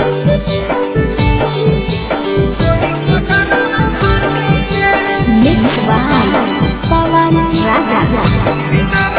Mixed by Pawan Raja.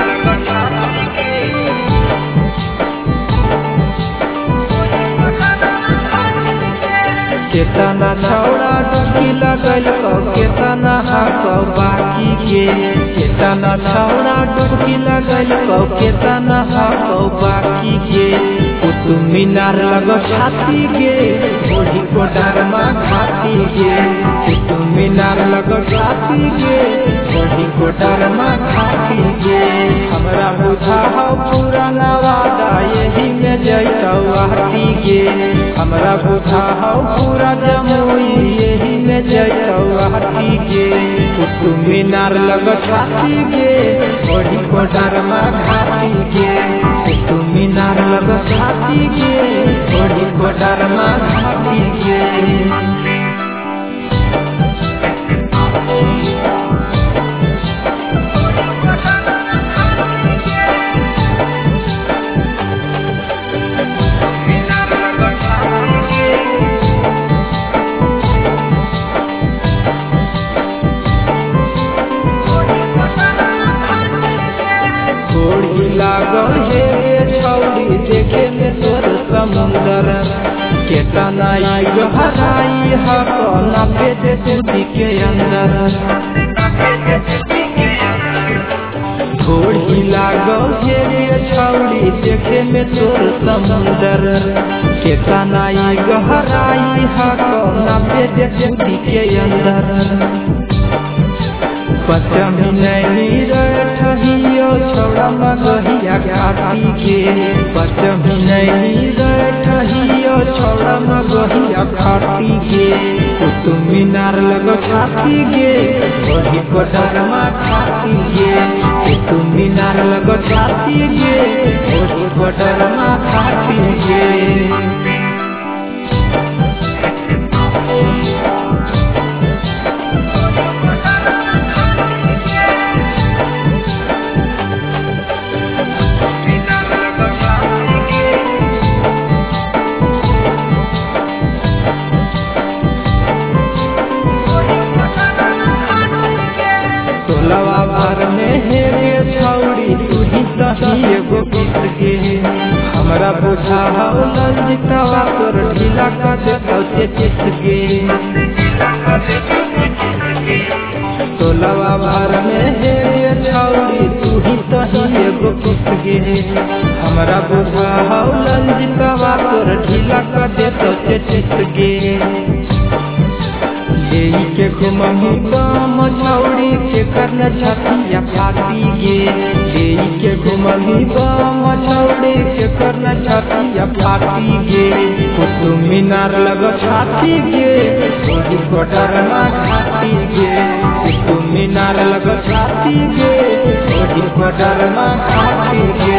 केतना छौड़ा डुबकी लगल केतना हाकौ बाकी के केतना छौड़ा डुबकी लगल केतना हाकौ बाकी के कुतुब मीनार लग छाती के ओढ़ी कोठारमा घाटी के कुतुब मीनार लग छाती के ओढ़ी कोठारमा घाटी के हमरा बुझा हो पूरा नवादा यही में जैतौ आरती के हमरा बुझा हो पूरा जमुई यही में जैतौ आरती के कुतुब मीनार लग छाती के ओढ़ी कोठारमा घाटी के कुतुब मीनार लग छाती के ओढ़ी कोठारमा घाटी के लागल हे छौड़ी देखे में तोर समुंदर केतना गहराई हको ना पेटे तुझी के अंदर घोड़ी लागल हे छौड़ी देखे में तोर समुंदर केतना गहराई हको ना पेटे तुझी के अंदर पचमी नहीं रहियो छौड़ा मगहिया घाटी के पचमी नहीं रहियो छौड़ा मगहिया घाटी के कुतुब मीनार लग छाती के ओढ़ी कोठारमा घाटी के कुतुब मीनार लग छाती के ओढ़ी कोठारमा घाटी के लवा भर में हे छौड़ी तू ही सही एगो गीत के हमरा बुझा हो ललितवा तोर ढीला का देखौ से चित के तो लवा भर में हे छौड़ी तू ही सही एगो गीत के हमरा बुझा हो ललितवा तोर ढीला का देखौ से चित के लेई के घुमही गाम छौड़ी के करन छतिया फाटी गे लेई के घुमही गाम छौड़ी के करन छतिया फाटी गे कुतुब मीनार लग छाती गे ओढ़ी कोठारमा घाटी गे कुतुब मीनार लग छाती गे ओढ़ी कोठारमा घाटी गे।